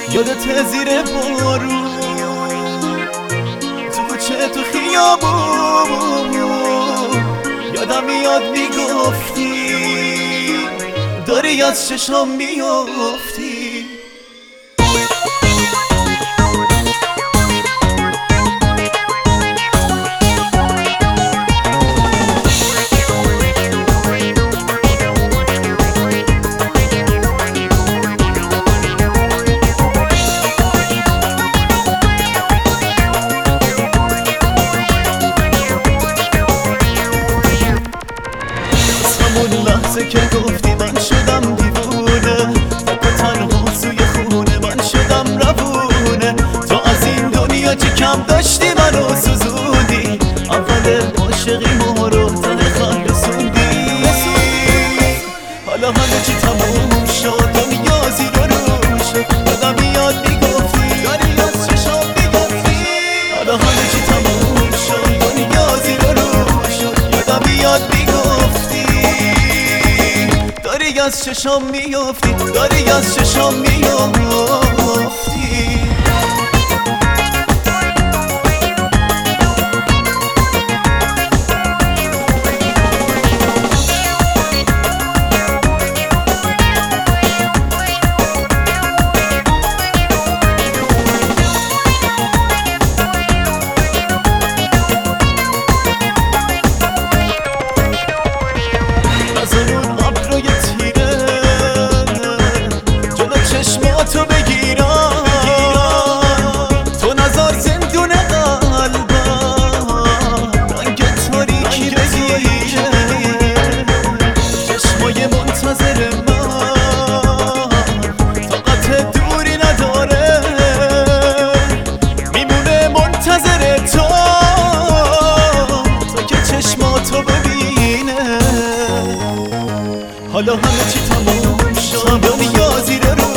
یادت زیر بارون تو کوچه تو خیابون یادم میاد میگفتی داری از چشام میافتی. لحظه که گفتی من شدم دیوونه، تک و تنها سوی خونه من شدم روونه. تو از این دنیا چی کم داشتی منو سوزوندی، اول عاشقی ما رو ته خط رسوندی. حالا همه چی تموم شد، دنیا زیر و رو شد. یادم میاد میگفتی داری از چشام میگفتی. حالا همه چی تموم شد، دنیا زیر و رو شد. یادم میاد میگفتی داری از چشام میافتی، داری از چشام میافتی. تو بگیرم تو نظر زندون قلبم، رنگ تاریکی بگیره چشمای منتظر من، طاقت دوری نداره میمونه منتظر تو که چشماتو ببینه. حالا همه چی تموم شد، دنیا زیر رو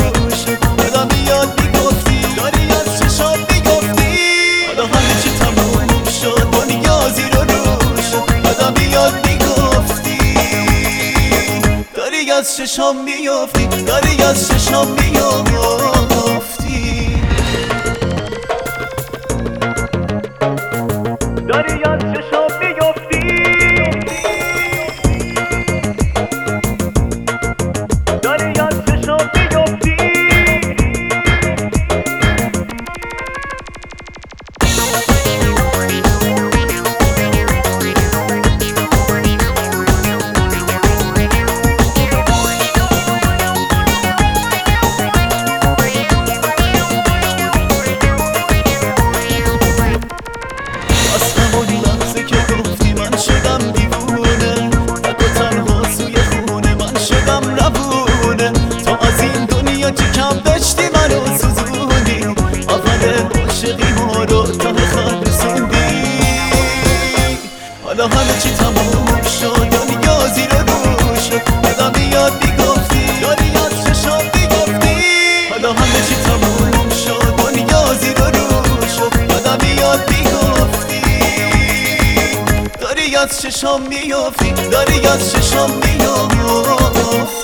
از چشام میافتی، داری از چشام میافتی. داری از چشام میافتی، داری از چشام میافتی. حالا همه چی تموم شد، دنیا زیر رو شد. یادم میاد میگفتی داری از چشام میگفتی. حالا همه چی تموم شد، دنیا زیر رو شد. یادم میاد میگفتی داری از چشام میافتی، داری از چشام میافتی.